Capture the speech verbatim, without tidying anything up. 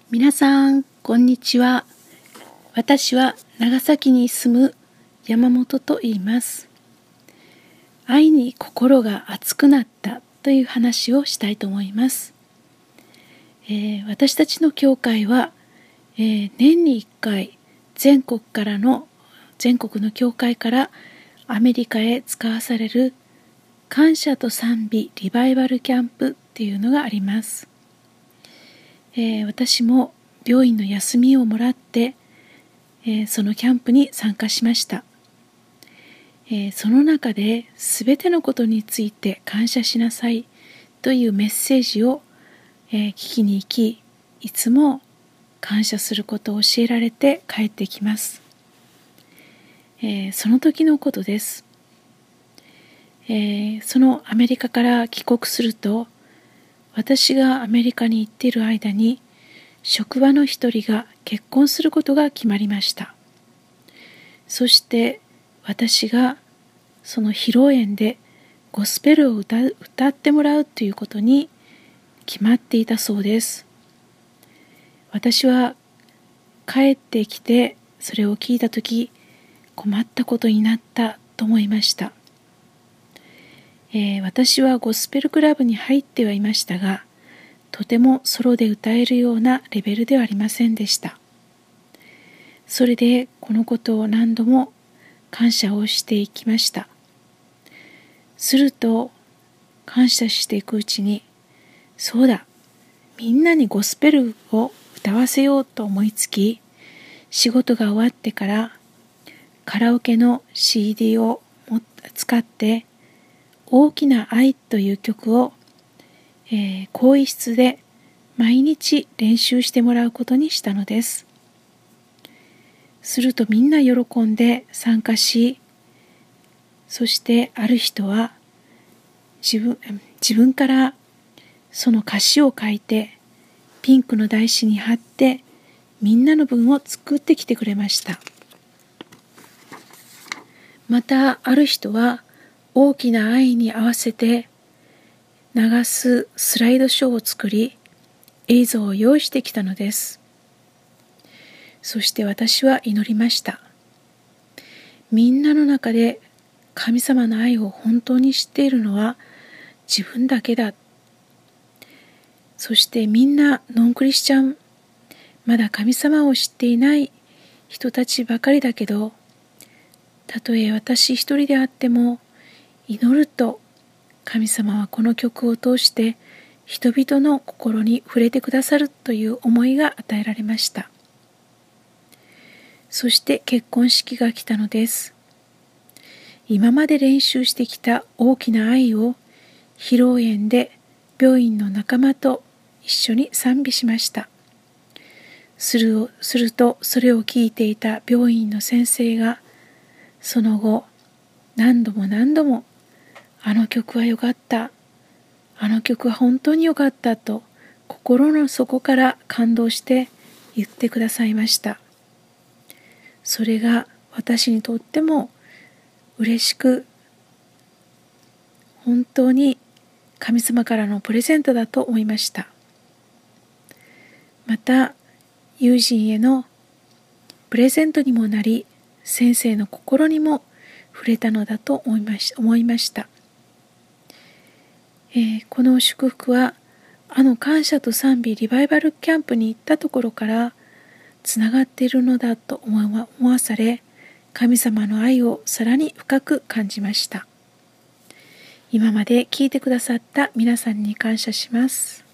皆さん、こんにちは。私は長崎に住む山本と言います。愛に心が熱くなったという話をしたいと思います。えー、私たちの教会は、えー、年にいっかい全国からの全国の教会からアメリカへ使わされる感謝と賛美リバイバルキャンプっていうのがあります。えー、私も病院の休みをもらって、えー、そのキャンプに参加しました。えー、その中で全てのことについて感謝しなさいというメッセージを、えー、聞きに行き、いつも感謝することを教えられて帰ってきます。えー、その時のことです。えー、そのアメリカから帰国すると、私がアメリカに行っている間に職場の一人が結婚することが決まりました。そして私がその披露宴でゴスペルを 歌, 歌ってもらうということに決まっていたそうです。私は帰ってきてそれを聞いたとき、困ったことになったと思いました。えー、私はゴスペルクラブに入ってはいましたが、とてもソロで歌えるようなレベルではありませんでした。それでこのことを何度も感謝をしていきました。すると感謝していくうちに、そうだ、みんなにゴスペルを歌わせようと思いつき、仕事が終わってからカラオケの シーディー を使って大きな愛という曲を、えー、更衣室で毎日練習してもらうことにしたのです。するとみんな喜んで参加し、そしてある人は自分、自分からその歌詞を書いてピンクの台紙に貼ってみんなの分を作ってきてくれました。またある人は大きな愛に合わせて流すスライドショーを作り、映像を用意してきたのです。そして私は祈りました。みんなの中で神様の愛を本当に知っているのは自分だけだ。そしてみんなノンクリスチャン、まだ神様を知っていない人たちばかりだけど、たとえ私一人であっても祈ると神様はこの曲を通して人々の心に触れてくださるという思いが与えられました。そして結婚式が来たのです。今まで練習してきた大きな愛を披露宴で病院の仲間と一緒に賛美しました。する、するとそれを聞いていた病院の先生がその後何度も何度もあの曲は良かった、あの曲は本当に良かったと心の底から感動して言ってくださいました。それが私にとっても嬉しく、本当に神様からのプレゼントだと思いました。また友人へのプレゼントにもなり、先生の心にも触れたのだと思いまし、思いました。えー、この祝福はあの感謝と賛美リバイバルキャンプに行ったところからつながっているのだと思わされ、神様の愛をさらに深く感じました。今まで聞いてくださった皆さんに感謝します。